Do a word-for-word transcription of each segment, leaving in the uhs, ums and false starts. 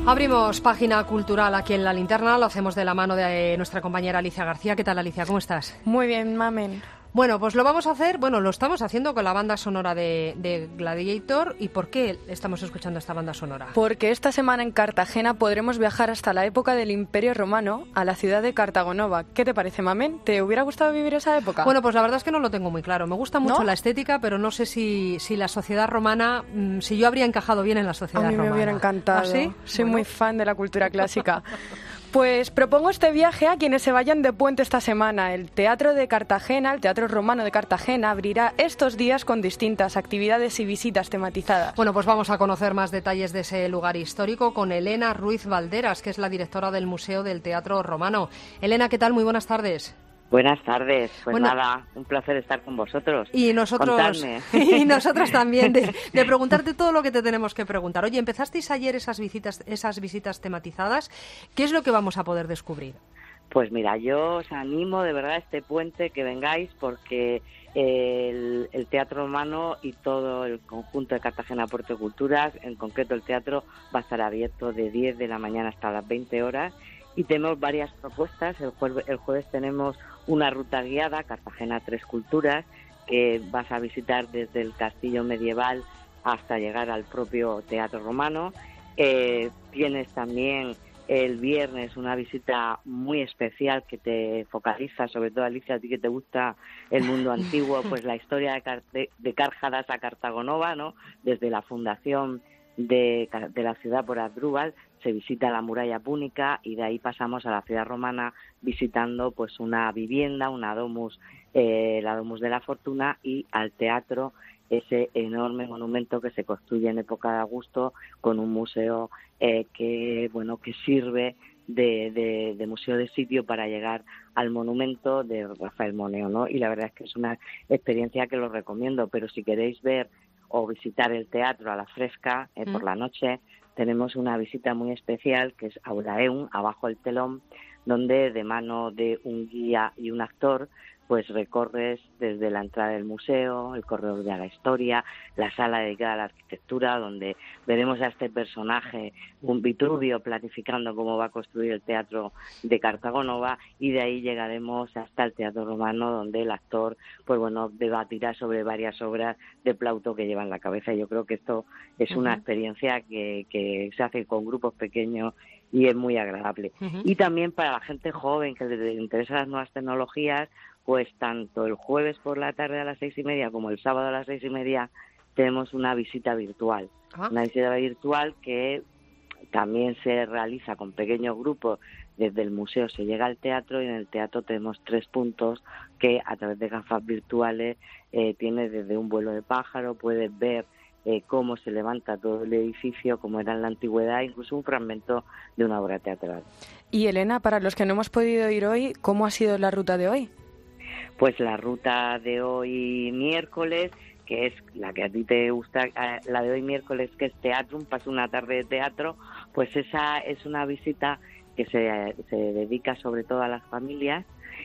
Abrimos página cultural aquí en La Linterna, lo hacemos de la mano de nuestra compañera Alicia García. ¿Qué tal, Alicia? ¿Cómo estás? Muy bien, mamen. Bueno, pues lo vamos a hacer, bueno, lo estamos haciendo con la banda sonora de, de Gladiator. ¿Y por qué estamos escuchando esta banda sonora? Porque esta semana en Cartagena podremos viajar hasta la época del Imperio Romano a la ciudad de Cartagonova. ¿Qué te parece, mamen? ¿Te hubiera gustado vivir esa época? Bueno, pues la verdad es que no lo tengo muy claro. Me gusta mucho ¿No? la estética, pero no sé si, si la sociedad romana, mmm, si yo habría encajado bien en la sociedad romana. A mí me romana. hubiera encantado. ¿Ah, sí? Soy Bueno. muy fan de la cultura clásica. Pues propongo este viaje a quienes se vayan de puente esta semana. El Teatro de Cartagena, el Teatro Romano de Cartagena, abrirá estos días con distintas actividades y visitas tematizadas. Bueno, pues vamos a conocer más detalles de ese lugar histórico con Elena Ruiz Valderas, que es la directora del Museo del Teatro Romano. Elena, ¿qué tal? Muy buenas tardes. Buenas tardes, pues bueno, nada, un placer estar con vosotros. Y nosotros, Contadme. y nosotros también, de, de preguntarte todo lo que te tenemos que preguntar. Oye, empezasteis ayer esas visitas, esas visitas tematizadas. ¿Qué es lo que vamos a poder descubrir? Pues mira, yo os animo de verdad a este puente que vengáis porque el, el Teatro Romano y todo el conjunto de Cartagena Puerto de Culturas, en concreto el teatro, va a estar abierto de diez de la mañana hasta las veinte horas. Y tenemos varias propuestas. El jueves, el jueves tenemos una ruta guiada, Cartagena Tres Culturas, que vas a visitar desde el castillo medieval hasta llegar al propio Teatro Romano. Eh, tienes también el viernes una visita muy especial que te focaliza, sobre todo Alicia, a ti que te gusta el mundo antiguo, pues la historia de, Car- de, de Cárjadas a Cartagonova, ¿no? Desde la fundación de, de la ciudad por Asdrúbal, se visita la muralla púnica y de ahí pasamos a la ciudad romana visitando pues una vivienda, una domus, eh, la Domus de la Fortuna, y al teatro, ese enorme monumento que se construye en época de Augusto con un museo eh, que bueno que sirve de, de, de museo de sitio para llegar al monumento de Rafael Moneo, ¿no? Y la verdad es que es una experiencia que lo recomiendo, pero si queréis ver o visitar el teatro a la fresca eh, por la noche, tenemos una visita muy especial que es Aulaeum, abajo el telón, donde de mano de un guía y un actor pues recorres desde la entrada del museo, el corredor de la historia, la sala dedicada a la arquitectura, donde veremos a este personaje, un Vitruvio, planificando cómo va a construir el teatro de Cartagonova, y de ahí llegaremos hasta el Teatro Romano, donde el actor pues bueno debatirá sobre varias obras de Plauto que lleva en la cabeza. Yo creo que esto es una uh-huh. experiencia que, que se hace con grupos pequeños y es muy agradable. Uh-huh. Y también para la gente joven que le interesa las nuevas tecnologías, pues tanto el jueves por la tarde a las seis y media como el sábado a las seis y media tenemos una visita virtual. ¿Ah? Una visita virtual que también se realiza con pequeños grupos. Desde el museo se llega al teatro y en el teatro tenemos tres puntos que a través de gafas virtuales eh, tienes desde un vuelo de pájaro, puedes ver eh, cómo se levanta todo el edificio, como era en la antigüedad, incluso un fragmento de una obra teatral. Y Elena, para los que no hemos podido ir hoy, ¿cómo ha sido la ruta de hoy? Pues la ruta de hoy miércoles, que es la que a ti te gusta, la de hoy miércoles, que es Teatrum, pasa una tarde de teatro, pues esa es una visita que se, se dedica sobre todo a las familias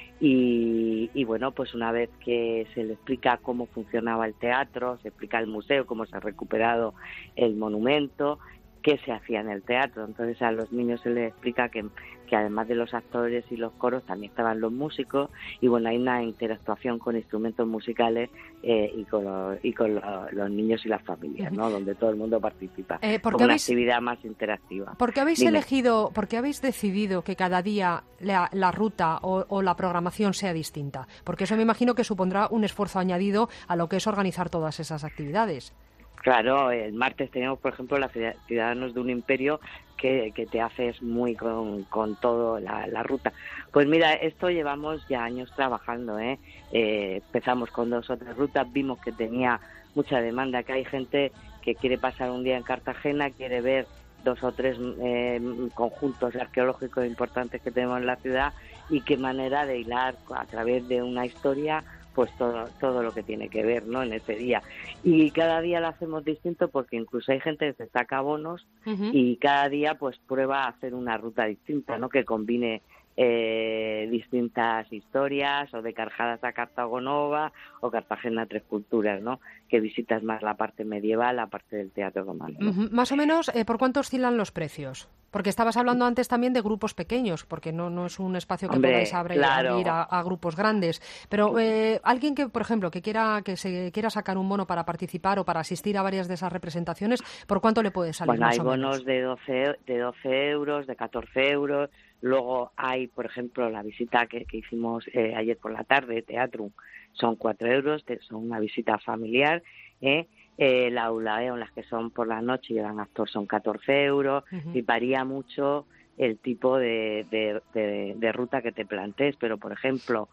y, y bueno, pues una vez que se le explica cómo funcionaba el teatro, se explica el museo, cómo se ha recuperado el monumento, qué se hacía en el teatro. Entonces a los niños se les explica que, que además de los actores y los coros también estaban los músicos y bueno, hay una interactuación con instrumentos musicales eh, y con, los, y con los, los niños y las familias, ¿no? Donde todo el mundo participa, eh, como una habéis, actividad más interactiva. ¿Por qué habéis Dime. elegido, por qué habéis decidido que cada día la, la ruta o, o la programación sea distinta? Porque eso me imagino que supondrá un esfuerzo añadido a lo que es organizar todas esas actividades. Claro, el martes tenemos, por ejemplo, la Ciudadanos de un Imperio, que, que te haces muy con, con todo la, la ruta. Pues mira, esto llevamos ya años trabajando, ¿eh? Eh, empezamos con dos o tres rutas, vimos que tenía mucha demanda, que hay gente que quiere pasar un día en Cartagena, quiere ver dos o tres eh, conjuntos arqueológicos importantes que tenemos en la ciudad y qué manera de hilar a través de una historia pues todo todo lo que tiene que ver, ¿no?, en ese día. Y cada día lo hacemos distinto porque incluso hay gente que se saca bonos uh-huh. y cada día pues prueba a hacer una ruta distinta, ¿no?, que combine eh, distintas historias, o de Carjadas a Cartago Nova o Cartagena Tres Culturas, ¿no? Que visitas más la parte medieval, la parte del teatro romano, ¿no? Uh-huh. Más o menos, eh, ¿por cuánto oscilan los precios? Porque estabas hablando antes también de grupos pequeños, porque no, no es un espacio que Hombre, podáis abrir, claro. abrir a, a grupos grandes. Pero eh, alguien que, por ejemplo, que quiera que se quiera sacar un bono para participar o para asistir a varias de esas representaciones, ¿por cuánto le puede salir? Bueno, más hay o bonos menos? de doce, de doce euros, de catorce euros. Luego hay, por ejemplo, la visita que, que hicimos eh, ayer por la tarde, Teatrum, son cuatro euros, son una visita familiar, ¿eh? Eh, la Aulaeon, las que son por la noche y el gran actor, son catorce euros, uh-huh. Y varía mucho el tipo de, de, de, de ruta que te plantees, pero por ejemplo,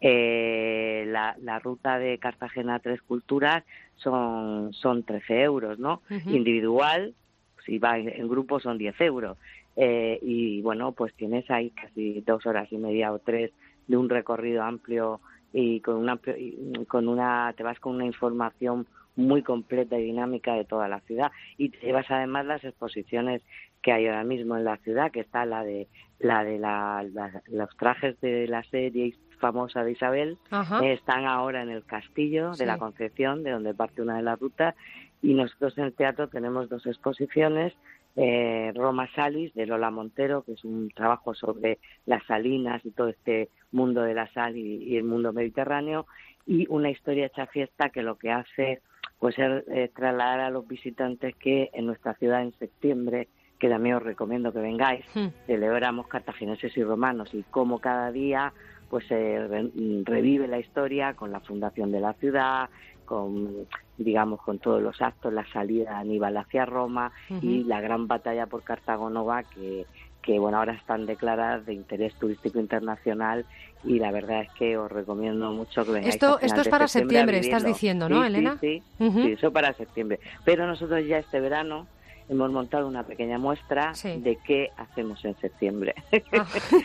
eh, la, la ruta de Cartagena Tres Culturas son, son trece euros, ¿no? Uh-huh. Individual, si va en, en grupo, son diez euros. Eh, y bueno, pues tienes ahí casi dos horas y media o tres de un recorrido amplio y con una, con una te vas con una información muy completa y dinámica de toda la ciudad, y te llevas además las exposiciones que hay ahora mismo en la ciudad, que está la de la de la, la, los trajes de la serie famosa de Isabel, eh, están ahora en el Castillo de sí. la Concepción, de donde parte una de las rutas, y nosotros en el teatro tenemos dos exposiciones, eh, Roma Salis, de Lola Montero, que es un trabajo sobre las salinas y todo este mundo de la sal y, y el mundo mediterráneo, y una historia hecha fiesta que lo que hace pues es eh, trasladar a los visitantes que en nuestra ciudad en septiembre, que también os recomiendo que vengáis, sí. celebramos cartagineses y romanos, y cómo cada día pues se eh, re, revive la historia con la fundación de la ciudad, con digamos con todos los actos, la salida de Aníbal hacia Roma, uh-huh. y la gran batalla por Cartago Nova, que que bueno, ahora están declaradas de interés turístico internacional, y la verdad es que os recomiendo mucho que vengáis. Esto, esto es para septiembre, estás diciendo, ¿no, sí, Elena? Sí, sí, uh-huh. sí, eso para septiembre. Pero nosotros ya este verano hemos montado una pequeña muestra sí. de qué hacemos en septiembre. Ah,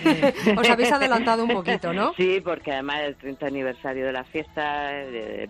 os habéis adelantado un poquito, ¿no? Sí, porque además es el treinta aniversario de la fiesta, eh,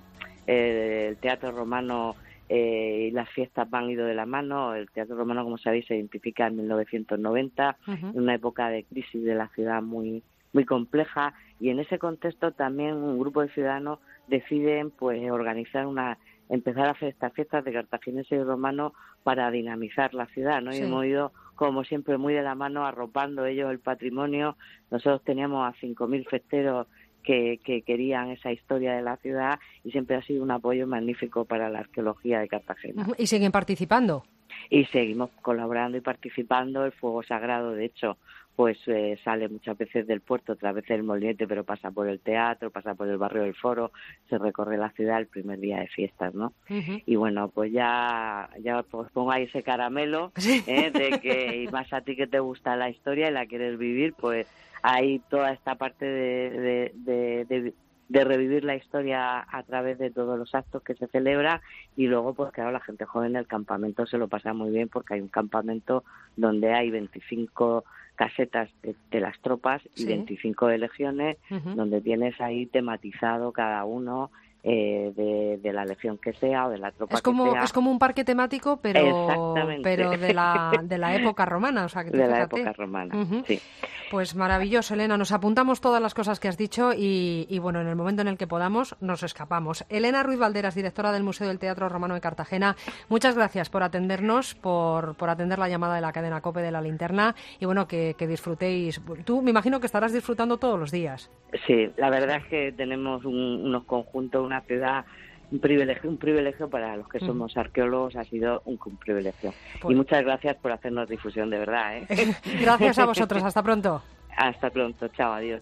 eh, el Teatro Romano eh, y las fiestas van ido de la mano. El Teatro Romano, como sabéis, se identifica en mil novecientos noventa, uh-huh. en una época de crisis de la ciudad muy muy compleja, y en ese contexto también un grupo de ciudadanos deciden pues organizar una empezar a hacer estas fiestas de cartagineses y romanos para dinamizar la ciudad, ¿no? Sí. Y hemos ido, como siempre, muy de la mano, arropando ellos el patrimonio. Nosotros teníamos a cinco mil festeros que, que querían esa historia de la ciudad, y siempre ha sido un apoyo magnífico para la arqueología de Cartagena. ¿Y siguen participando? Y seguimos colaborando y participando. El fuego sagrado, de hecho, pues eh, sale muchas veces del puerto, otras veces del molinete, pero pasa por el teatro, pasa por el barrio del Foro, se recorre la ciudad el primer día de fiestas, ¿no? Uh-huh. Y bueno, pues ya ya pues pongo ahí ese caramelo, ¿eh? De que, y más a ti que te gusta la historia y la quieres vivir, pues hay toda esta parte de, de, de, de de revivir la historia a través de todos los actos que se celebran. Y luego, pues claro, la gente joven en el campamento se lo pasa muy bien, porque hay un campamento donde hay veinticinco casetas de, de las tropas y sí. veinticinco de legiones, uh-huh. donde tienes ahí tematizado cada uno eh, de, de la legión que sea o de la tropa es como, que sea. Es como un parque temático, pero pero de la de la época romana, o sea, que de fíjate. la época romana, uh-huh. sí. Pues maravilloso, Elena. Nos apuntamos todas las cosas que has dicho y, y bueno, en el momento en el que podamos nos escapamos. Elena Ruiz Valderas, directora del Museo del Teatro Romano de Cartagena, muchas gracias por atendernos, por, por atender la llamada de la cadena COPE de La Linterna, y bueno, que, que disfrutéis. Tú me imagino que estarás disfrutando todos los días. Sí, la verdad es que tenemos un, unos conjuntos, una ciudad, un privilegio, un privilegio para los que somos arqueólogos, ha sido un, un privilegio. Pues... Y muchas gracias por hacernos difusión, de verdad, ¿eh? Gracias a vosotros, hasta pronto. Hasta pronto, chao, adiós.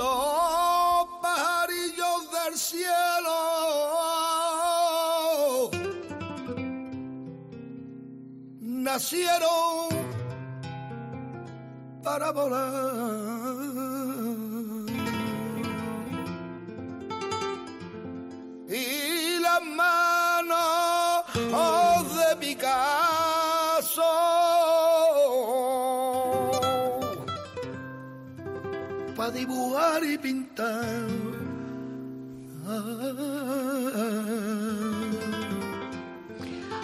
Los pajarillos del cielo nacieron para volar. Y las manos oh, de Picasso para dibujar y pintar.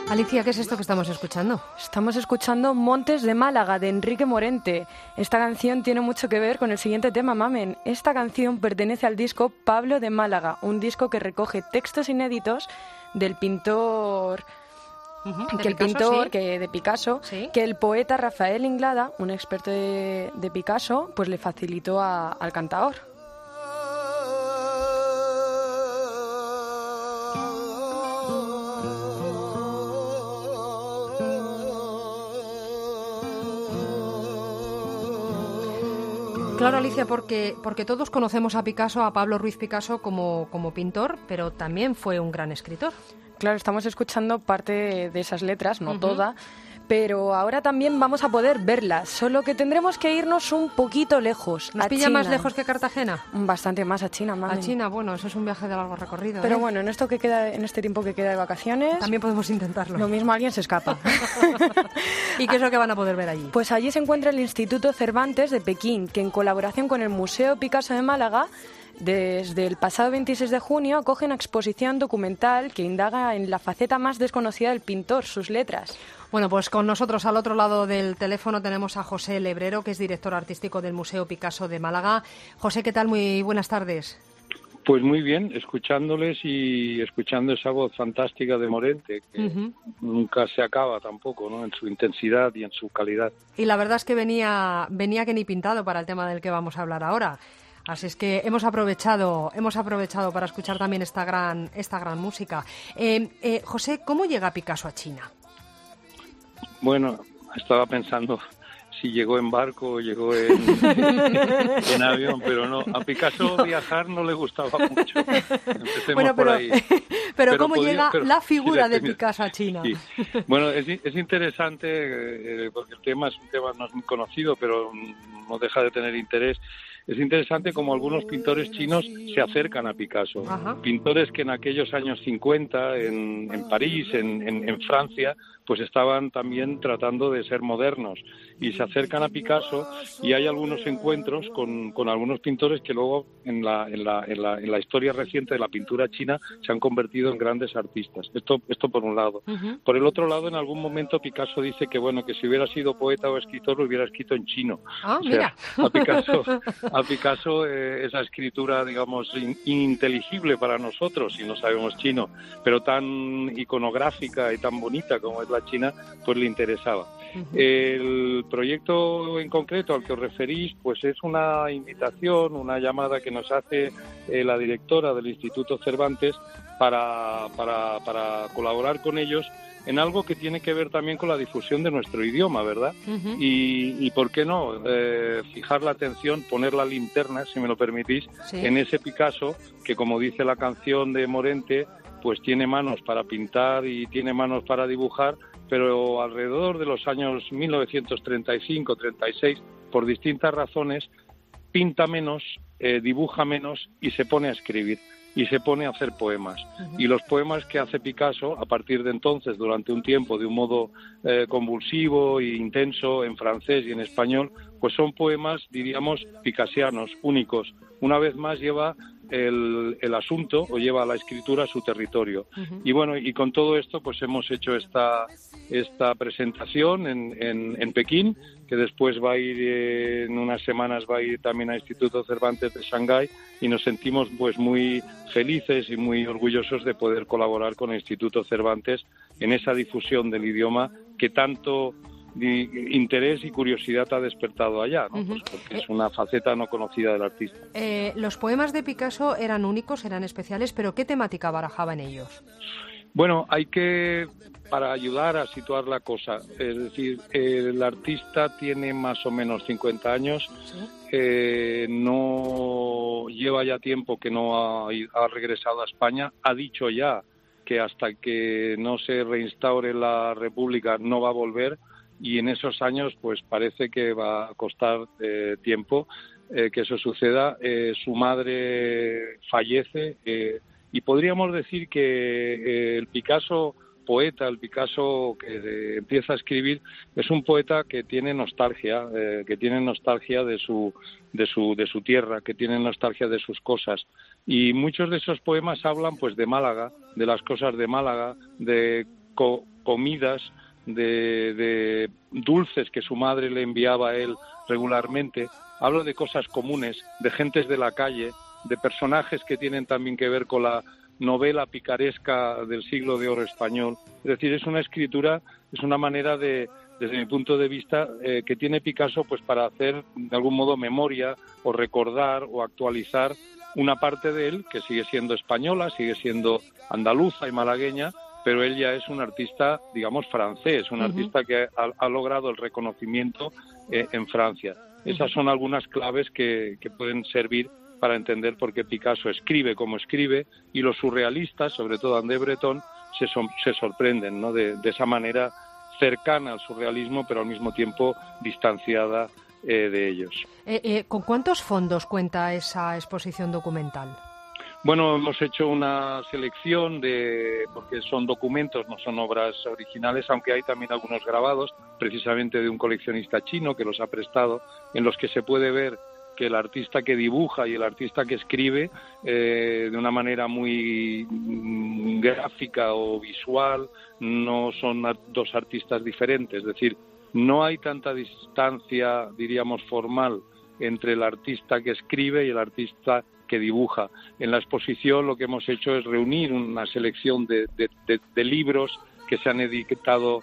Alicia, ¿qué es esto que estamos escuchando? Estamos escuchando Montes de Málaga, de Enrique Morente. Esta canción tiene mucho que ver con el siguiente tema, Mamen. Esta canción pertenece al disco Pablo de Málaga, un disco que recoge textos inéditos del pintor... Uh-huh, que el Picasso, pintor ¿sí? que de Picasso, ¿Sí? que el poeta Rafael Inglada, un experto de, de Picasso, pues le facilitó a, al cantaor. Claro, Alicia, porque, porque todos conocemos a Picasso, a Pablo Ruiz Picasso como, como pintor, pero también fue un gran escritor. Claro, estamos escuchando parte de esas letras, no Uh-huh. toda, pero ahora también vamos a poder verlas, solo que tendremos que irnos un poquito lejos. ¿Nos a pilla China. más lejos que Cartagena? Bastante más a China, mami. A China, bueno, eso es un viaje de largo recorrido. Pero ¿eh? bueno, en esto que queda, en este tiempo que queda de vacaciones, También podemos intentarlo. lo mismo alguien se escapa. ¿Y qué es lo que van a poder ver allí? Pues allí se encuentra el Instituto Cervantes de Pekín, que en colaboración con el Museo Picasso de Málaga, desde el pasado veintiséis de junio, acoge una exposición documental que indaga en la faceta más desconocida del pintor, sus letras. Bueno, pues con nosotros al otro lado del teléfono tenemos a José Lebrero, que es director artístico del Museo Picasso de Málaga. José, ¿qué tal? Muy buenas tardes. Pues muy bien, escuchándoles y escuchando esa voz fantástica de Morente, que Uh-huh. nunca se acaba tampoco, ¿no? En su intensidad y en su calidad. Y la verdad es que venía, venía que ni pintado para el tema del que vamos a hablar ahora. Así es que hemos aprovechado, hemos aprovechado para escuchar también esta gran, esta gran música. Eh, eh, José, ¿cómo llega Picasso a China? Bueno, estaba pensando si llegó en barco o llegó en, en avión, pero no, a Picasso no. Viajar no le gustaba mucho. Empecemos bueno, pero, por ahí. pero, pero ¿cómo podía, llega pero, la figura sí, de Picasso a China? Sí. Bueno, es, es interesante eh, porque el tema es un tema no es muy conocido, pero no deja de tener interés. Es interesante como algunos pintores chinos se acercan a Picasso. Ajá. Pintores que en aquellos años cincuenta, en, en París, en, en, en Francia, pues estaban también tratando de ser modernos y se acercan a Picasso y hay algunos encuentros con, con algunos pintores que luego en la, en, la, en, la, en la historia reciente de la pintura china se han convertido en grandes artistas. Esto, esto por un lado. Uh-huh. Por el otro lado, en algún momento Picasso dice que bueno que si hubiera sido poeta o escritor lo hubiera escrito en chino. Ah, o sea, mira. A Picasso, a Picasso eh, esa escritura, digamos, in, ininteligible para nosotros si no sabemos chino, pero tan iconográfica y tan bonita como es la China, pues le interesaba. Uh-huh. El proyecto en concreto al que os referís, pues es una invitación, una llamada que nos hace eh, la directora del Instituto Cervantes para, para, para colaborar con ellos en algo que tiene que ver también con la difusión de nuestro idioma, ¿verdad? Uh-huh. Y, y por qué no, eh, fijar la atención, poner la linterna, si me lo permitís, ¿sí? En ese Picasso que, como dice la canción de Morente, pues tiene manos para pintar y tiene manos para dibujar, pero alrededor de los años mil novecientos treinta y cinco treinta y seis, por distintas razones, pinta menos, eh, dibuja menos y se pone a escribir. Y se pone a hacer poemas. Uh-huh. Y los poemas que hace Picasso, a partir de entonces, durante un tiempo, de un modo eh, convulsivo e intenso, en francés y en español, pues son poemas, diríamos, picasianos, únicos. Una vez más lleva el, el asunto o lleva a la escritura a su territorio. Uh-huh. Y bueno, y con todo esto, pues hemos hecho esta, esta presentación en, en, en Pekín, que después va a ir, eh, en unas semanas va a ir también al Instituto Cervantes de Shanghái, y nos sentimos pues muy felices y muy orgullosos de poder colaborar con el Instituto Cervantes en esa difusión del idioma que tanto interés y curiosidad ha despertado allá, ¿no? Uh-huh. Pues porque es una faceta no conocida del artista. Eh, los poemas de Picasso eran únicos, eran especiales, pero ¿qué temática barajaba en ellos? Bueno, hay que, para ayudar a situar la cosa, es decir, el artista tiene más o menos cincuenta años, ¿sí? eh, no lleva ya tiempo que no ha, ha regresado a España, ha dicho ya que hasta que no se reinstaure la República no va a volver, y en esos años pues parece que va a costar eh, tiempo eh, que eso suceda. Eh, su madre fallece eh, y podríamos decir que eh, el Picasso poeta, el Picasso que eh, empieza a escribir, es un poeta que tiene nostalgia, eh, que tiene nostalgia de su, de su, de su tierra, que tiene nostalgia de sus cosas. Y muchos de esos poemas hablan pues de Málaga, de las cosas de Málaga, de co- comidas, de, de dulces que su madre le enviaba a él regularmente. Habla de cosas comunes, de gentes de la calle, de personajes que tienen también que ver con la novela picaresca del siglo de oro español. Es decir, es una escritura, es una manera de, desde mi punto de vista, eh, que tiene Picasso pues para hacer de algún modo memoria o recordar o actualizar una parte de él que sigue siendo española, sigue siendo andaluza y malagueña, pero él ya es un artista, digamos, francés, un uh-huh. artista que ha, ha logrado el reconocimiento eh, en Francia. Uh-huh. Esas son algunas claves que, que pueden servir para entender por qué Picasso escribe como escribe, y los surrealistas, sobre todo André Breton, se, so- se sorprenden, ¿no?, de, de esa manera cercana al surrealismo, pero al mismo tiempo distanciada eh, de ellos. Eh, eh, ¿Con cuántos fondos cuenta esa exposición documental? Bueno, hemos hecho una selección de, porque son documentos, no son obras originales, aunque hay también algunos grabados, precisamente de un coleccionista chino que los ha prestado, en los que se puede ver que el artista que dibuja y el artista que escribe eh, de una manera muy mm, gráfica o visual no son dos artistas diferentes. Es decir, no hay tanta distancia, diríamos, formal entre el artista que escribe y el artista que dibuja. En la exposición lo que hemos hecho es reunir una selección de, de, de, de libros que se han editado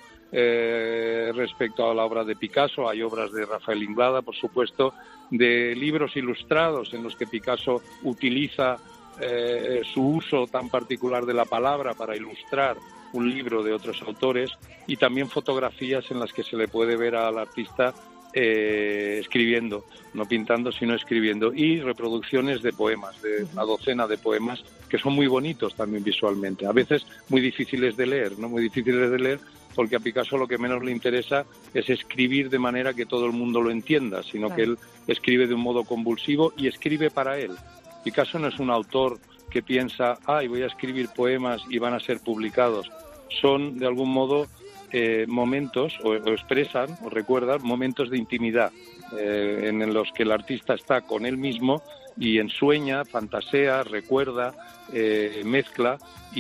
eh, respecto a la obra de Picasso. Hay obras de Rafael Inglada, por supuesto, de libros ilustrados en los que Picasso utiliza eh, su uso tan particular de la palabra para ilustrar un libro de otros autores, y también fotografías en las que se le puede ver al artista eh, escribiendo, no pintando sino escribiendo, y reproducciones de poemas, de una docena de poemas que son muy bonitos también visualmente, a veces muy difíciles de leer, no muy difíciles de leer porque a Picasso lo que menos le interesa es escribir de manera que todo el mundo lo entienda, sino claro. que él escribe de un modo convulsivo y escribe para él. Picasso no es un autor que piensa, ay, voy a escribir poemas y van a ser publicados. Son, de algún modo, eh, momentos, o, o expresan, o recuerdan, momentos de intimidad, eh, en los que el artista está con él mismo y ensueña, fantasea, recuerda, eh, mezcla,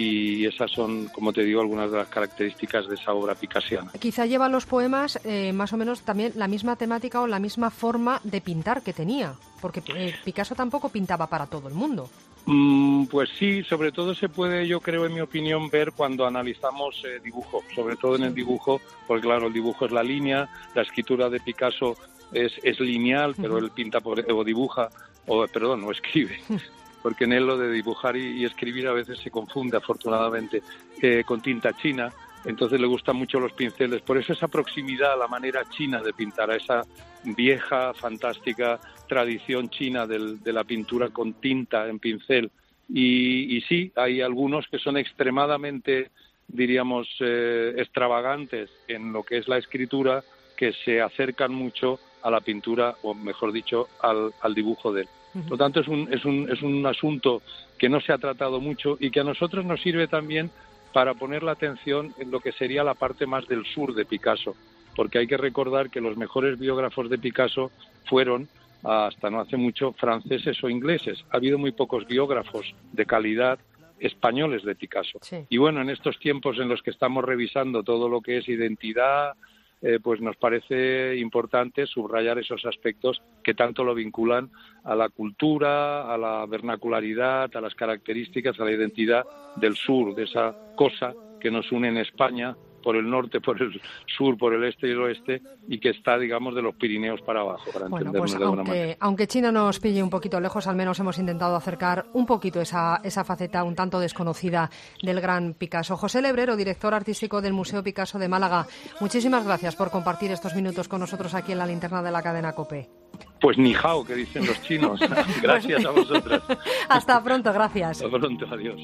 y esas son, como te digo, algunas de las características de esa obra picassiana. Quizá lleva los poemas eh, más o menos también la misma temática o la misma forma de pintar que tenía, porque eh, Picasso tampoco pintaba para todo el mundo. Mm, pues sí, sobre todo se puede, yo creo, en mi opinión, ver cuando analizamos eh, dibujo, sobre todo en el dibujo, porque claro, el dibujo es la línea, la escritura de Picasso es, es lineal, pero uh-huh. él pinta por, o dibuja, o perdón, o escribe, porque en él lo de dibujar y, y escribir a veces se confunde, afortunadamente, eh, con tinta china. Entonces le gustan mucho los pinceles, por eso esa proximidad a la manera china de pintar, a esa vieja, fantástica tradición china del, de la pintura con tinta en pincel. Y, y sí, hay algunos que son extremadamente, diríamos, eh, extravagantes en lo que es la escritura, que se acercan mucho a la pintura, o mejor dicho, al, al dibujo de él. Por lo tanto, es un, es un, es un asunto que no se ha tratado mucho y que a nosotros nos sirve también para poner la atención en lo que sería la parte más del sur de Picasso, porque hay que recordar que los mejores biógrafos de Picasso fueron, hasta no hace mucho, franceses o ingleses. Ha habido muy pocos biógrafos de calidad españoles de Picasso. Sí. Y bueno, en estos tiempos en los que estamos revisando todo lo que es identidad, eh, pues nos parece importante subrayar esos aspectos que tanto lo vinculan a la cultura, a la vernacularidad, a las características, a la identidad del sur, de esa cosa que nos une en España, por el norte, por el sur, por el este y el oeste, y que está, digamos, de los Pirineos para abajo, para bueno, entendernos pues de alguna aunque, manera. Aunque China nos pille un poquito lejos, al menos hemos intentado acercar un poquito esa, esa faceta un tanto desconocida del gran Picasso. José Lebrero, director artístico del Museo Picasso de Málaga, muchísimas gracias por compartir estos minutos con nosotros aquí en la linterna de la cadena COPE. Pues ni hao, que dicen los chinos. Gracias a vosotras. Hasta pronto, gracias. Hasta pronto, adiós.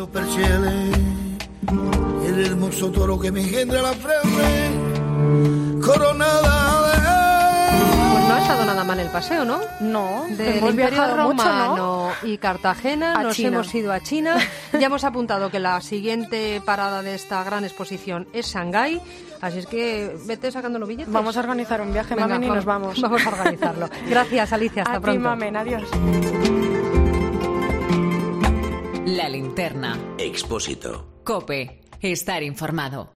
El hermoso toro que me engendra la frente, coronada de... Pues no ha estado nada mal el paseo, ¿no? No, del hemos Imperio viajado Romano mucho, ¿no? y Cartagena, a nos China. hemos ido a China. Ya hemos apuntado que la siguiente parada de esta gran exposición es Shanghái, así es que vete sacando los billetes. Vamos a organizar un viaje, Venga, Mamen, y nos vamos. Vamos a organizarlo. Gracias, Alicia, hasta a pronto. ti, Mamen, adiós. La linterna. Expósito. COPE. Estar informado.